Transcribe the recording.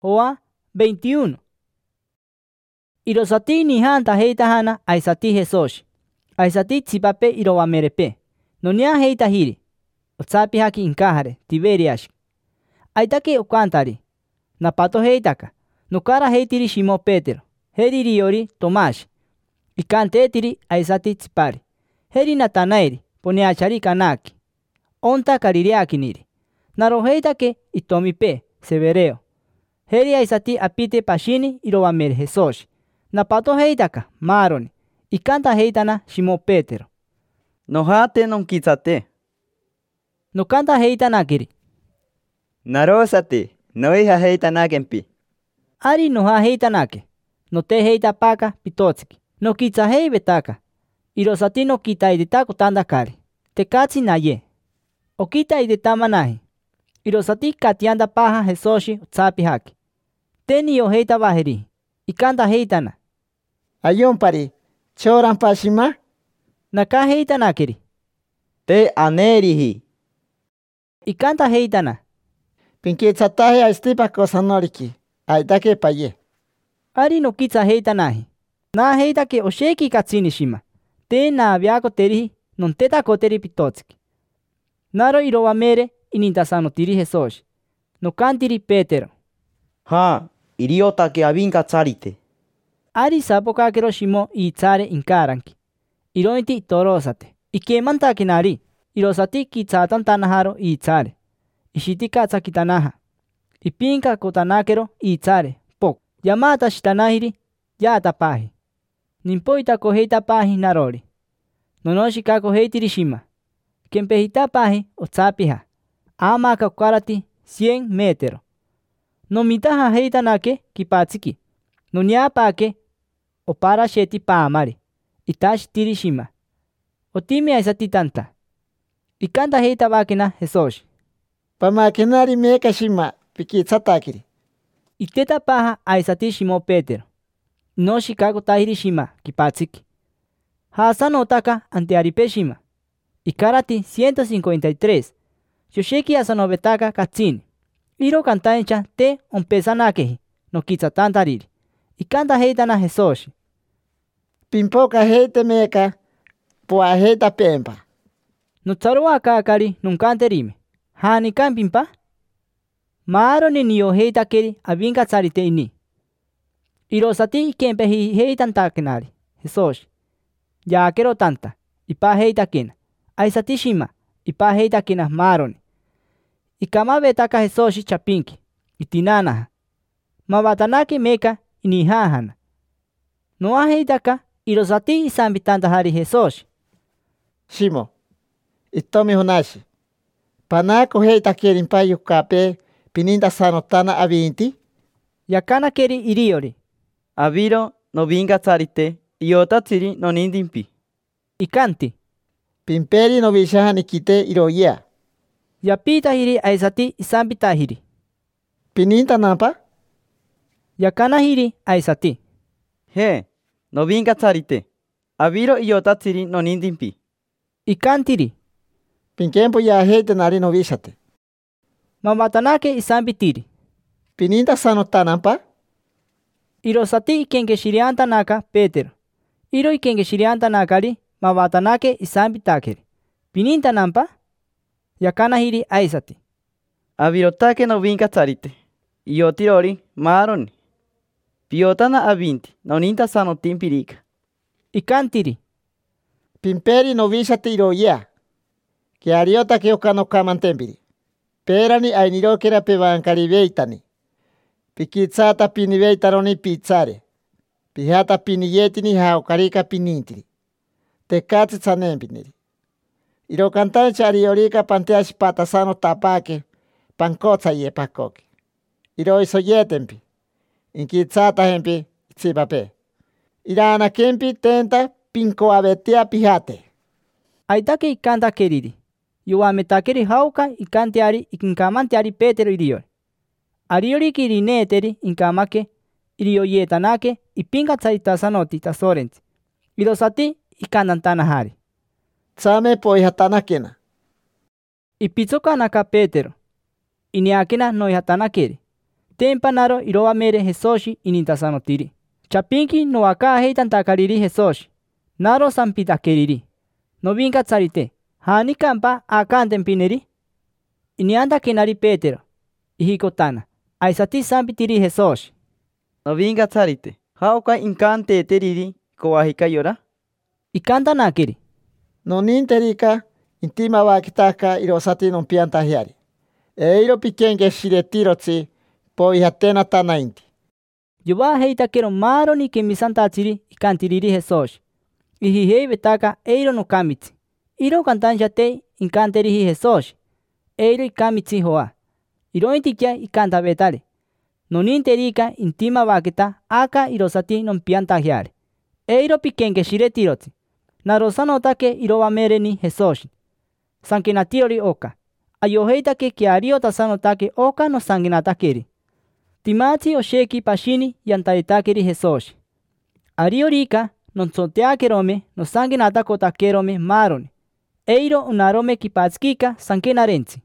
Oa 21. Irosati ni hanta heita hana aisati Jesús. Aisati tsipape irowamerepe. Nonia heita hiri. Otsapi haki inkahare Tiberias. Aitake okantari. Napato heitaka. Nukara heitiri Shimo Petero. Heriri yori Tomás. Ikante etiri aisati tsipari. Heri Natanaeli poneachari kanaki. Onta kaririaki niri. Naroheitake itomipe severeo. Heri aisati apite pashini irowamere Jesús. Napato heitaka maroni. Ikanta heitana Shimo Petero. Nojate nonkitsate. Nokanta heitanakiri. Narosate. Noiha heitanakempi. Ari noha heitanake. Note heitapaka pitotsiki. Nokitsa heibetaka. Irosati nokita idetako tandakari. Tekatsi naye. Okita idetamanahi. Irosati katianda paha Jesús otsapi haki. Teni yo heita baheri. Ikanta heitana. Ayompari, choran pashima? Naka heitanakiri. Te anerihi. Ikanta heitana. Pinkitsatahe aistipako sanoriki. Aitake paye. Ari nokitsa heitanahi. Na heitake osheki katsini shima. Te na aviako terihi non tetako teri pitotsiki. Naro irowamere inintasanotiri Jesús. Nokantiri Petero. Ha, iriotake avinkatsarite. Ari sapokakero Shimo itsare inkaranki. Irointi torosate. Ikemantake nari. Irosati kitsatan tanaharo itsare. Ishitika tsakitanaha. Ipinka kotanakero itsare. Pok. Yamata shitanahiri. Yatapahi. Nimpoita koheitapahi narori. Nonoshika koheitiri Shima. Kempehitapahi otsapiha. Amaka kwarati 100 metero. Nomitaha heitanake kipatsiki. Noniapake opara sheti paamari. Itash tiri Shima. Otimi aisati tanta. Ikanta heitabakina Jesús. Pamakinari meka shima pikitsatakiri. Iteta paha aisati Shimo Petero. No Chicago tahiri Shima kipatsiki. Hasan otaka antearipe Shima. Ikarati 153. Yosheki asanobetaka katsini. Iro kantaencha te ompesanakehi. No kitsatantariri. Ikanta heitana Jesús. Pimpoka heite meka. Pua heita pempa. No tsarua kakari nunkanterime. Hanikan pimpa? Maro ni niyo heitakeri avinka tsarite ini. Irosati ikempehi heitantakenari. Jesús. Yakero tanta. Ipa heitakena. Aisati Shima. Ipa heitakena maroni. Ikama betaka Jesús chapinki. Itinanaha. Mabatanaki meka inihahana. Noa heitaka irosati isambitantahari Jesús. Shimo. Itomi hunashi. Panako heitakerin payukape pininda sanotana avinti. Yakana keri iriori. Aviro no vinkatsarite. Iotatsiri no nindimpi. Ikanti. Pimperi no vishahani kite iroya. Yapita hiri aisati isambitahiri. Pininta nampa? Yakana hiri aisati. He, no vinkatsarite. Aviro iotatsiri no nindimpi. Ikantiri. Pinkempo ya heite nari no vishate. Mabatanake isambitiri. Pininta sanotana nampa? Irosati ikenkeshiriantanaka Petero. Iro ikenkeshiriantanakari mabatanake isambitakeri. Pininta nampa? Yakana hiri aisati. Avirotake no vinkatsarite. Iotirori maroni. Piotana avinti. No ninta sanotimpirika. Ikantiri. Pimperi no vishate iroya. Que ariota que okano kamantempiri. Perani ainirokera pevankari veitani. Pikitsata piniveitaroni pizzare. Pihata piniyetini haukarika pinintiri. Tekatsi tsanempiniri. Irokantancha ariorika panteashi patasano tapake. Pankotsa ye pakoki. Iroisoyetempi. Inkitsata hempi itsipape. Irana kempi tenta pinkoabetia pihate. Aitake ikanta keriri. Yuametakeri hauka ikanteari ikinkamanteari Petero iriori. Ariori kirineteri inkamake irioyetanake ipinkatsaritasanoti tasorenti. Irosati ikanantanahari. Tsame poihatanakena. Ipitsokanaka Petero. Iniakena noihatanakeri. tempa naro iroa mere Jesoshi inintasanotiri. Chapinki no aka heitan takariri Jesoshi. Naro sampitakeriri. No vinca tsarite. Hani kampa akanten pineri. Inianda kenari Petero. Ihikotana. Aisati sampitiri Jesoshi. No vinga tsarite. Hauka inkante teriri koahika yora. Ikanta nakiri. No ninterika intima vakitaka irosati non piantahiari. Eiro pikenge shiretirotsi poihatena tanainti. Yuba heitakero maro ni kemisantatsiri ikantiriri Jesoshi. Ihihei betaka eiro no kamitsi. Iro kantanjate inkanterihi Jesoshi. Eiro ikamitsi hoa. Iro intikia ikanta betale. No ninterika intima vakita aka irosati non piantahiari. Eiro pikenge shiretirotsi. Narosanotake irowa mereni Jesoshi. Sankinatiori oka. Ayoheitake kiario tasanotake oka no sanginatakeri. Timatsi osheki pashini yantaitakeri Jesoshi. Ariorika non tsoteakerome no sanginatakotakerome maroni. Eiro unarome kipatskika sankenarensi.